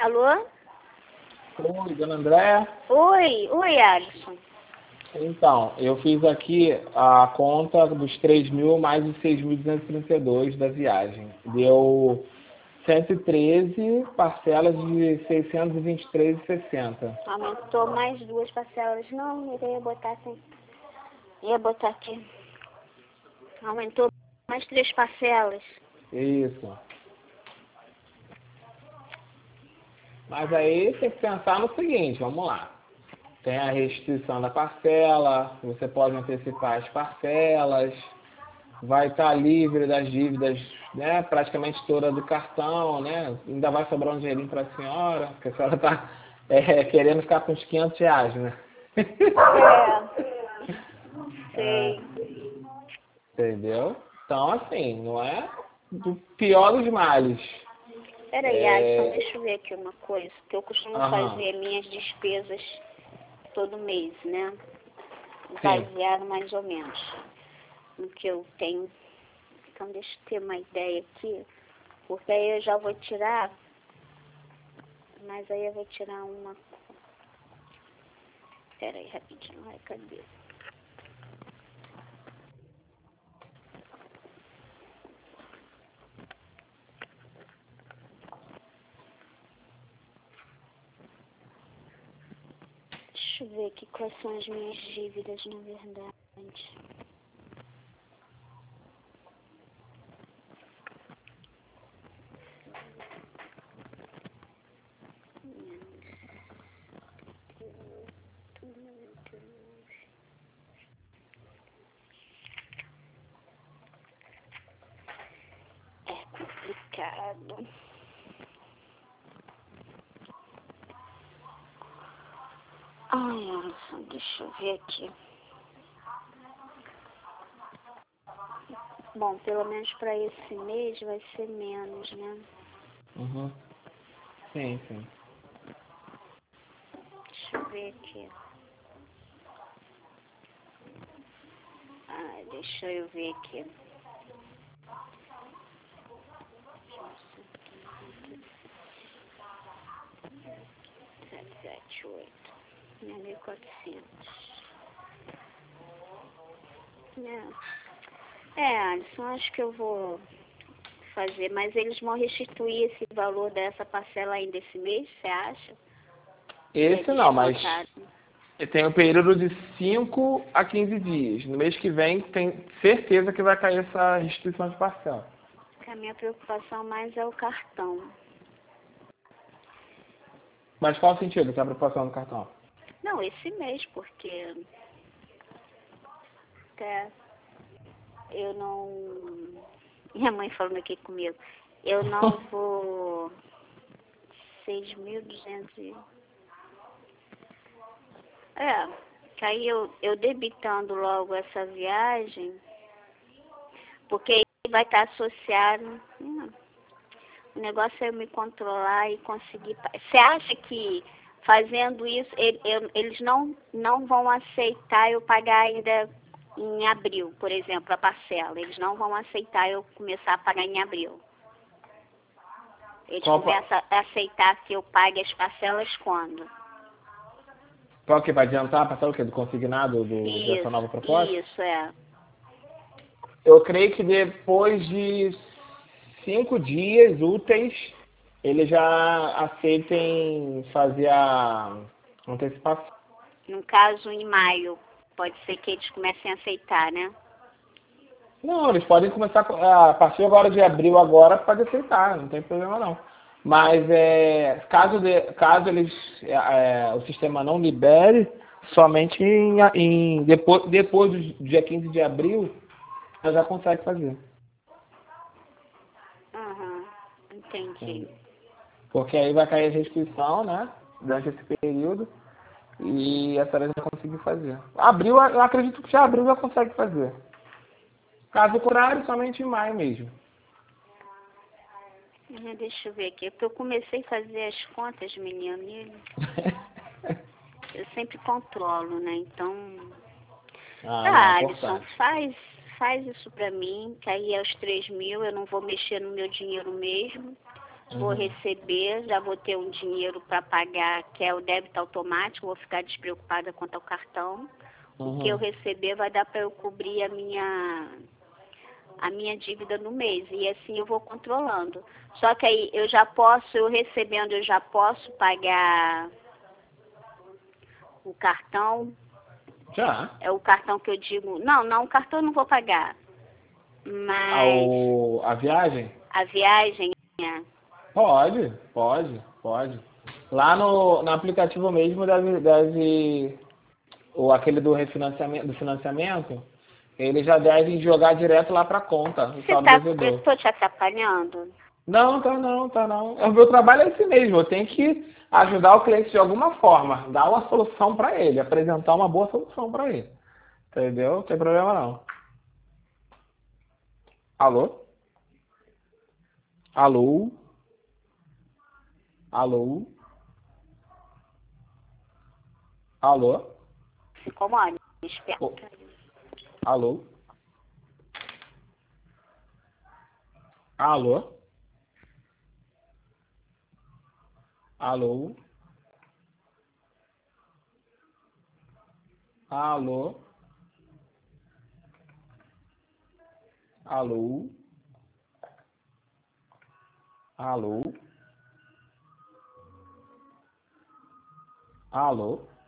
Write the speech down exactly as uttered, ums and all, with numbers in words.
Alô? Oi, dona Andréa. Oi, oi, Alisson. Então, eu fiz aqui a conta dos três mil mais os seis mil duzentos e trinta e dois da viagem. Deu cento e treze parcelas de seiscentos e vinte e três e sessenta. Aumentou mais duas parcelas. Não, eu ia botar assim. Ia botar aqui. Aumentou mais três parcelas. Isso. Mas aí tem que pensar no seguinte, vamos lá. Tem a restituição da parcela, você pode antecipar as parcelas, vai estar livre das dívidas, né, praticamente toda do cartão, né? Ainda vai sobrar um dinheirinho para a senhora, porque a senhora está é, querendo ficar com uns quinhentos reais, né? É. É, Sei. entendeu? Então, assim, não é do pior dos males. Peraí, Alisson, É, deixa eu ver aqui uma coisa. Que eu costumo aham, fazer minhas despesas todo mês, né? sim. Baseado mais ou menos no que eu tenho. Então, deixa eu ter uma ideia aqui. Porque aí eu já vou tirar. Mas aí eu vou tirar uma. Peraí, rapidinho. Ai, cadê? Deixa eu ver aqui quais são as minhas dívidas, na verdade. É complicado. Ai, Alisson, deixa eu ver aqui. Bom, pelo menos para esse mês vai ser menos, né? Uhum. Sim, sim. Deixa eu ver aqui. Ai, deixa eu ver aqui. Sete, sete, oito. Mil e quatrocentos. É. É, Alisson, acho que eu vou fazer, mas eles vão restituir esse valor dessa parcela ainda esse mês, você acha? Que é Esse não, mas descontado. tem um período de cinco a quinze dias. No mês que vem, tem certeza que vai cair essa restituição de parcela. Porque a minha preocupação mais é o cartão. Mas qual o sentido que é a preocupação do cartão? Não, esse mês, porque até eu não... Minha mãe falando aqui comigo. Eu não vou... seis mil e duzentos e... É, que aí eu, eu debitando logo essa viagem, porque aí vai estar associado... Hum, o negócio é eu me controlar e conseguir... Você acha que fazendo isso, ele- eu- eles não, não vão aceitar eu pagar ainda em abril, por exemplo, a parcela? Eles não vão aceitar eu começar a pagar em abril. Eles Qual, pa- começam a aceitar que eu pague as parcelas quando? qual que vai adiantar a parcela o quê? Do consignado do, dessa nova Isso, proposta? isso, é. Eu creio que depois de cinco dias úteis, eles já aceitem fazer a antecipação. No caso, em maio, pode ser que eles comecem a aceitar, né? Não, eles podem começar a a partir agora de abril agora pode aceitar, não tem problema não. Mas é, caso, de, caso eles é, é, o sistema não libere, somente em, em depois, depois do dia quinze de abril, ela já consegue fazer. Aham, entendi. Porque aí vai cair a restrição, né? Durante esse período. E a senhora já conseguiu fazer. Abril, eu acredito que já abril já consegue fazer. Caso contrário, somente em maio mesmo. Ah, deixa eu ver aqui, porque eu comecei a fazer as contas, menino, e eu sempre controlo, né? Então, Ah, não, é ah, Alisson, importante. faz, faz isso pra mim, que aí é os três mil, eu não vou mexer no meu dinheiro mesmo. vou Uhum. receber, já vou ter um dinheiro para pagar, que é o débito automático, vou ficar despreocupada quanto ao cartão. O que eu Uhum. receber vai dar para eu cobrir a minha, a minha dívida no mês. E assim eu vou controlando. Só que aí eu já posso, eu recebendo, eu já posso pagar o cartão. Já. É o cartão que eu digo, não, não, o cartão eu não vou pagar. Mas Ao, a viagem? a viagem, é, Pode, pode, pode. Lá no, no aplicativo mesmo deve, deve ou aquele do refinanciamento, do financiamento, eles já devem jogar direto lá para conta, o você saldo tá, eu devedor. estou te atrapalhando? Não, tá não, tá não. O meu trabalho é esse mesmo, eu tenho que ajudar o cliente de alguma forma, dar uma solução para ele, apresentar uma boa solução para ele. Entendeu? Não tem problema não. Alô? Alô? Alô? Alô? Se incomode, esperto. Ô, alô? Alô? Alô? Alô? Alô? Alô? Alô?